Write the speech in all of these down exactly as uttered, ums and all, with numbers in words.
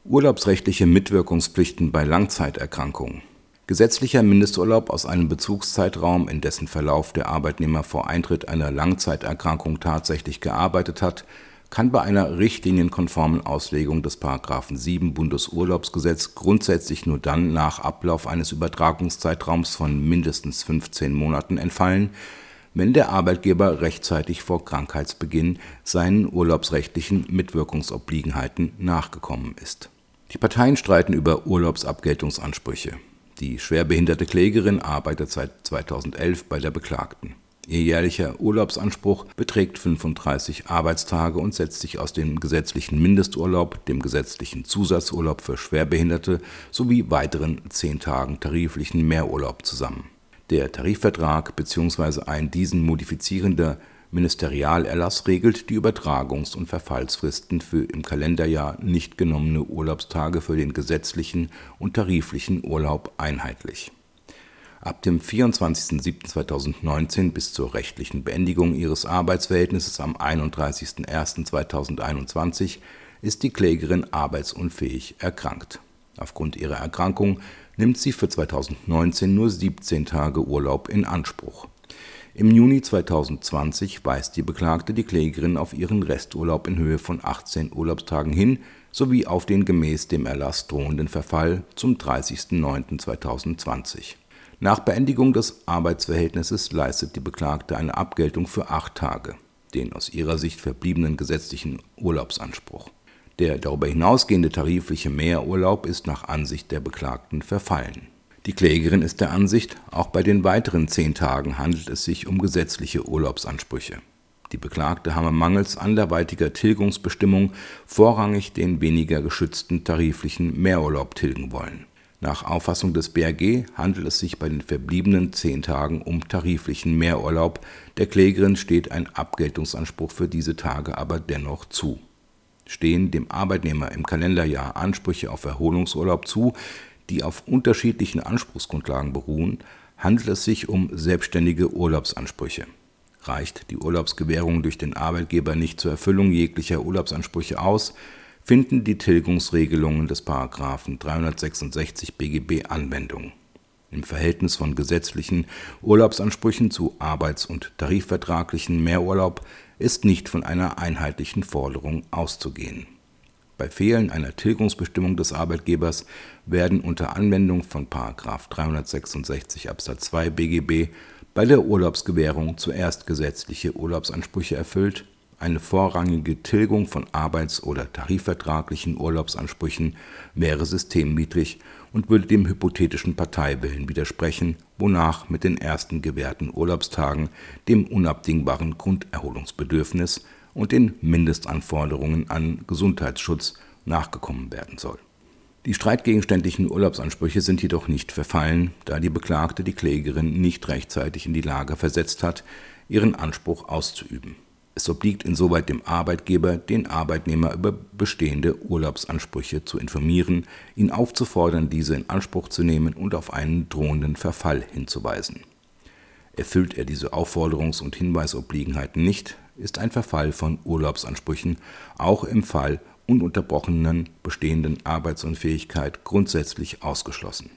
Urlaubsrechtliche Mitwirkungspflichten bei Langzeiterkrankungen. Gesetzlicher Mindesturlaub aus einem Bezugszeitraum, in dessen Verlauf der Arbeitnehmer vor Eintritt einer Langzeiterkrankung tatsächlich gearbeitet hat, kann bei einer richtlinienkonformen Auslegung des Paragraphen sieben Bundesurlaubsgesetz grundsätzlich nur dann nach Ablauf eines Übertragungszeitraums von mindestens fünfzehn Monaten entfallen, wenn der Arbeitgeber rechtzeitig vor Krankheitsbeginn seinen urlaubsrechtlichen Mitwirkungsobliegenheiten nachgekommen ist. Die Parteien streiten über Urlaubsabgeltungsansprüche. Die schwerbehinderte Klägerin arbeitet seit zweitausendelf bei der Beklagten. Ihr jährlicher Urlaubsanspruch beträgt fünfunddreißig Arbeitstage und setzt sich aus dem gesetzlichen Mindesturlaub, dem gesetzlichen Zusatzurlaub für Schwerbehinderte sowie weiteren zehn Tagen tariflichen Mehrurlaub zusammen. Der Tarifvertrag bzw. ein diesen modifizierender Ministerialerlass regelt die Übertragungs- und Verfallsfristen für im Kalenderjahr nicht genommene Urlaubstage für den gesetzlichen und tariflichen Urlaub einheitlich. Ab dem vierundzwanzigsten siebten zweitausendneunzehn bis zur rechtlichen Beendigung ihres Arbeitsverhältnisses am einunddreißigsten ersten zweitausendeinundzwanzig ist die Klägerin arbeitsunfähig erkrankt. Aufgrund ihrer Erkrankung nimmt sie für zweitausendneunzehn nur siebzehn Tage Urlaub in Anspruch. Im Juni zweitausendzwanzig weist die Beklagte die Klägerin auf ihren Resturlaub in Höhe von achtzehn Urlaubstagen hin sowie auf den gemäß dem Erlass drohenden Verfall zum dreißigsten neunten zweitausendzwanzig. Nach Beendigung des Arbeitsverhältnisses leistet die Beklagte eine Abgeltung für acht Tage, den aus ihrer Sicht verbliebenen gesetzlichen Urlaubsanspruch. Der darüber hinausgehende tarifliche Mehrurlaub ist nach Ansicht der Beklagten verfallen. Die Klägerin ist der Ansicht, auch bei den weiteren zehn Tagen handelt es sich um gesetzliche Urlaubsansprüche. Die Beklagte habe mangels anderweitiger Tilgungsbestimmung vorrangig den weniger geschützten tariflichen Mehrurlaub tilgen wollen. Nach Auffassung des B R G handelt es sich bei den verbliebenen zehn Tagen um tariflichen Mehrurlaub, der Klägerin steht ein Abgeltungsanspruch für diese Tage aber dennoch zu. Stehen dem Arbeitnehmer im Kalenderjahr Ansprüche auf Erholungsurlaub zu, die auf unterschiedlichen Anspruchsgrundlagen beruhen, handelt es sich um selbstständige Urlaubsansprüche. Reicht die Urlaubsgewährung durch den Arbeitgeber nicht zur Erfüllung jeglicher Urlaubsansprüche aus, finden die Tilgungsregelungen des Paragraphen dreihundertsechsundsechzig B G B Anwendung. Im Verhältnis von gesetzlichen Urlaubsansprüchen zu arbeits- und tarifvertraglichen Mehrurlaub ist nicht von einer einheitlichen Forderung auszugehen. Bei Fehlen einer Tilgungsbestimmung des Arbeitgebers werden unter Anwendung von Paragraph dreihundertsechsundsechzig Absatz zwei B G B bei der Urlaubsgewährung zuerst gesetzliche Urlaubsansprüche erfüllt. Eine vorrangige Tilgung von arbeits- oder tarifvertraglichen Urlaubsansprüchen wäre systemwidrig und würde dem hypothetischen Parteiwillen widersprechen, wonach mit den ersten gewährten Urlaubstagen dem unabdingbaren Grunderholungsbedürfnis und den Mindestanforderungen an Gesundheitsschutz nachgekommen werden soll. Die streitgegenständlichen Urlaubsansprüche sind jedoch nicht verfallen, da die Beklagte die Klägerin nicht rechtzeitig in die Lage versetzt hat, ihren Anspruch auszuüben. Es obliegt insoweit dem Arbeitgeber, den Arbeitnehmer über bestehende Urlaubsansprüche zu informieren, ihn aufzufordern, diese in Anspruch zu nehmen und auf einen drohenden Verfall hinzuweisen. Erfüllt er diese Aufforderungs- und Hinweisobliegenheiten nicht, ist ein Verfall von Urlaubsansprüchen auch im Fall ununterbrochenen bestehenden Arbeitsunfähigkeit grundsätzlich ausgeschlossen.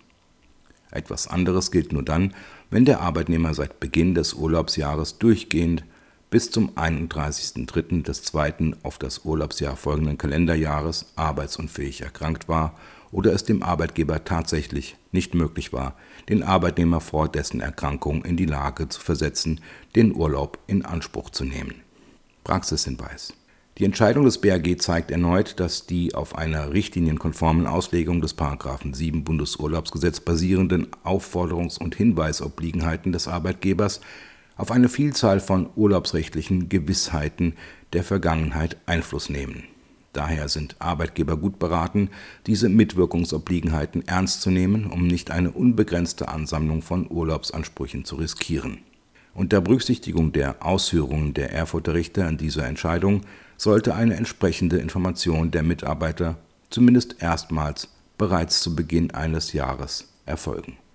Etwas anderes gilt nur dann, wenn der Arbeitnehmer seit Beginn des Urlaubsjahres durchgehend bis zum einunddreißigsten dritten des zweiten auf das Urlaubsjahr folgenden Kalenderjahres arbeitsunfähig erkrankt war oder es dem Arbeitgeber tatsächlich nicht möglich war, den Arbeitnehmer vor dessen Erkrankung in die Lage zu versetzen, den Urlaub in Anspruch zu nehmen. Praxishinweis: Die Entscheidung des B R G zeigt erneut, dass die auf einer richtlinienkonformen Auslegung des Paragraphen sieben Bundesurlaubsgesetz basierenden Aufforderungs- und Hinweisobliegenheiten des Arbeitgebers auf eine Vielzahl von urlaubsrechtlichen Gewissheiten der Vergangenheit Einfluss nehmen. Daher sind Arbeitgeber gut beraten, diese Mitwirkungsobliegenheiten ernst zu nehmen, um nicht eine unbegrenzte Ansammlung von Urlaubsansprüchen zu riskieren. Unter Berücksichtigung der Ausführungen der Erfurter Richter in dieser Entscheidung sollte eine entsprechende Information der Mitarbeiter zumindest erstmals bereits zu Beginn eines Jahres erfolgen.